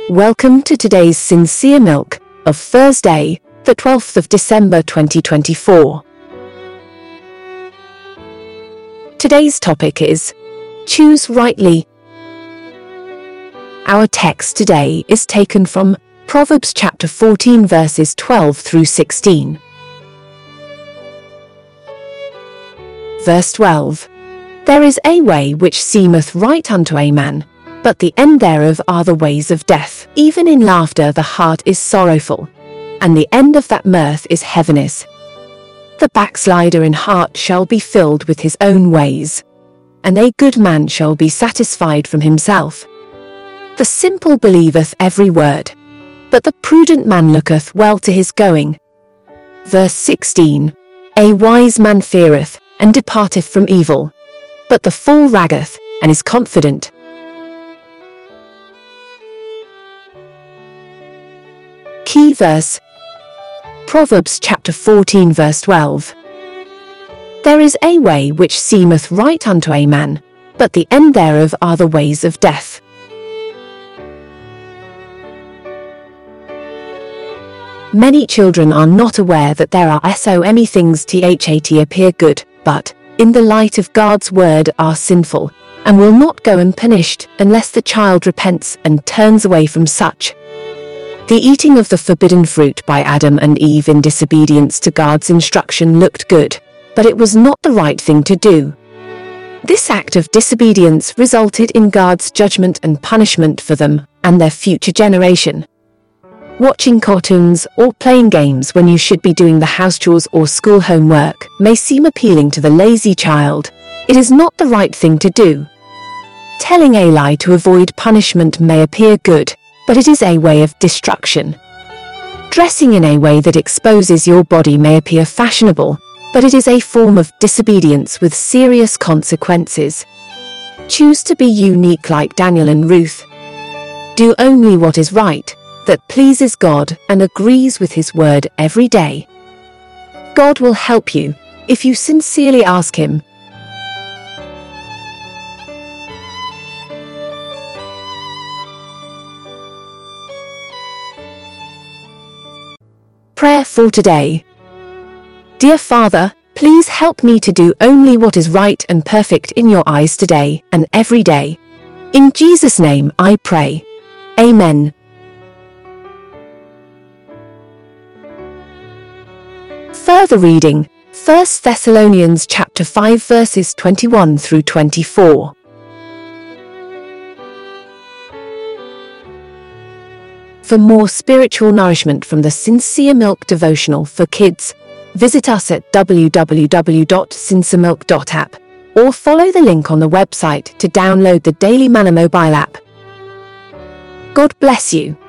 Welcome to today's Sincere Milk of Thursday, the 12th of December 2024. Today's topic is Choose Rightly. Our text today is taken from Proverbs chapter 14 verses 12 through 16. Verse 12. There is a way which seemeth right unto a man, but the end thereof are the ways of death. Even in laughter the heart is sorrowful, and the end of that mirth is heaviness. The backslider in heart shall be filled with his own ways, and a good man shall be satisfied from himself. The simple believeth every word, but the prudent man looketh well to his going. Verse 16. A wise man feareth, and departeth from evil, but the fool raggeth, and is confident. Key verse. Proverbs chapter 14 verse 12. There is a way which seemeth right unto a man, but the end thereof are the ways of death. Many children are not aware that there are so many things that appear good, but, in the light of God's word, are sinful, and will not go unpunished unless the child repents and turns away from such. The eating of the forbidden fruit by Adam and Eve in disobedience to God's instruction looked good, but it was not the right thing to do. This act of disobedience resulted in God's judgment and punishment for them and their future generation. Watching cartoons or playing games when you should be doing the house chores or school homework may seem appealing to the lazy child. It is not the right thing to do. Telling a lie to avoid punishment may appear good, but it is a way of destruction. Dressing in a way that exposes your body may appear fashionable, but it is a form of disobedience with serious consequences. Choose to be unique like Daniel and Ruth. Do only what is right, that pleases God and agrees with His word every day. God will help you if you sincerely ask Him. Prayer for today. Dear Father, please help me to do only what is right and perfect in your eyes today and every day. In Jesus' name I pray. Amen. Further reading, 1 Thessalonians chapter 5 verses 21 through 24. For more spiritual nourishment from the Sincere Milk devotional for kids, visit us at www.sinceremilk.app or follow the link on the website to download the Daily Manna mobile app. God bless you.